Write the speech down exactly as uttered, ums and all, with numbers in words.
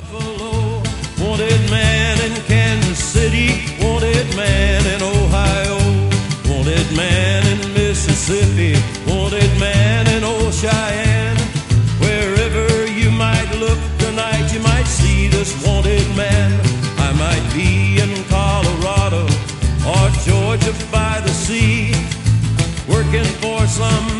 Buffalo, wanted man in Kansas City, wanted man in Ohio, wanted man in Mississippi, wanted man in old Cheyenne. Wherever you might look tonight, you might see this wanted man. I might be in Colorado or Georgia by the sea, working for some